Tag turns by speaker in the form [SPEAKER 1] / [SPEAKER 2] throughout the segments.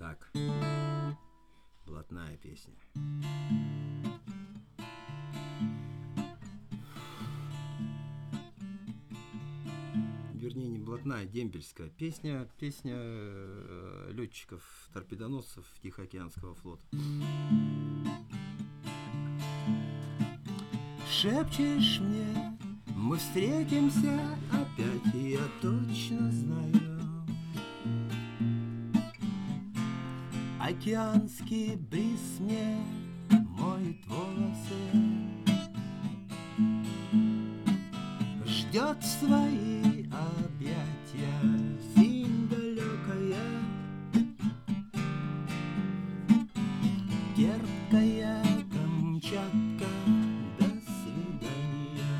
[SPEAKER 1] Так, блатная песня. Вернее, не блатная, дембельская песня. Песня летчиков-торпедоносцев Тихоокеанского флота. Шепчешь мне, мы встретимся опять, и я точно знаю. Океанский бриз мне моет волосы, ждет свои объятия синь далекая, терпкая Камчатка, до свидания.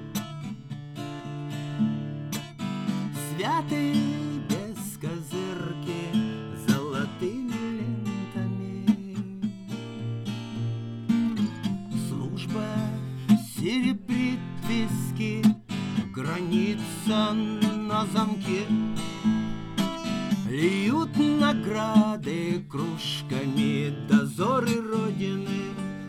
[SPEAKER 1] Святые без козырки золотыми лентами, служба серебрит виски, граница на замке, льют награды кружками дозоры Родины.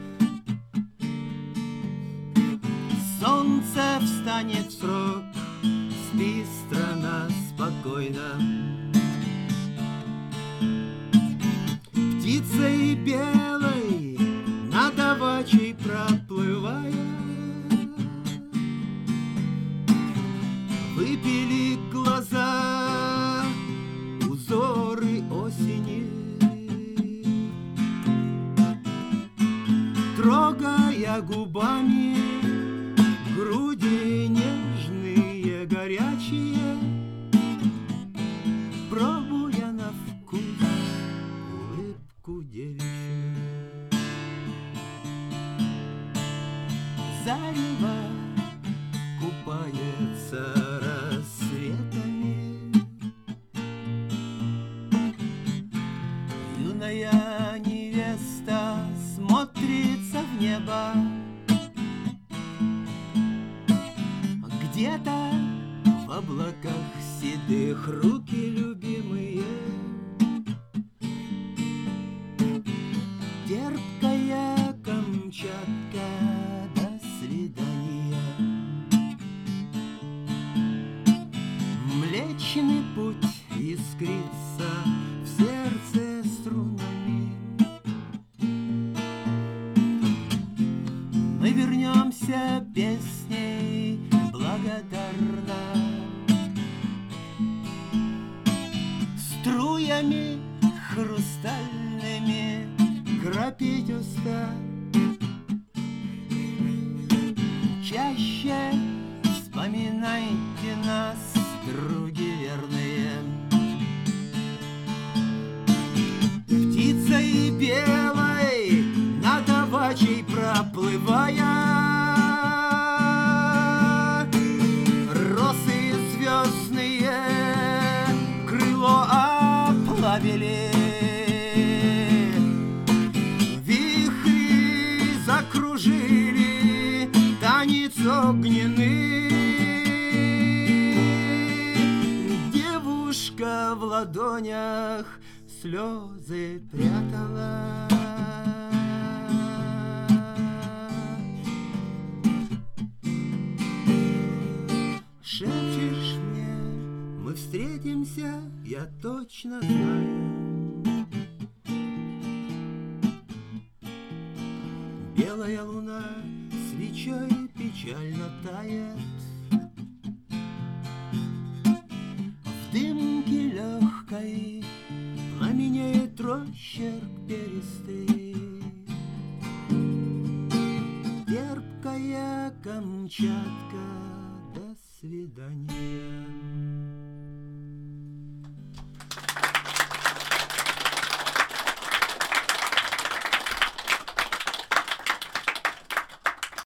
[SPEAKER 1] Солнце встанет в срок, спи, страна, спокойно. Птицей белой над Авачей проплывая, выпили глаза узоры осени, трогая губами груди нежные, горячие, пробуя на вкус улыбку девичью. Зарево купается рассветами, юная невеста смотрится в небо. Где-то в облаках седых руки любимые, терпкая Камчатка, до свидания. Млечный путь искрится в сердце струнами. Мы вернемся песней благодарно, струями хрустальными кропить уста. Чаще вспоминайте нас, други верные. Птицей белой над Авачей проплывая, росы звездные крыло оплавили, вихри закружили танец огненный. Девушка в ладонях слезы прятала. Шепчешь мне, мы встретимся, я точно знаю. Белая луна свечой печально тает, в дымке легкой пламенеет росчерк перистый. Терпкая Камчатка, до свидания.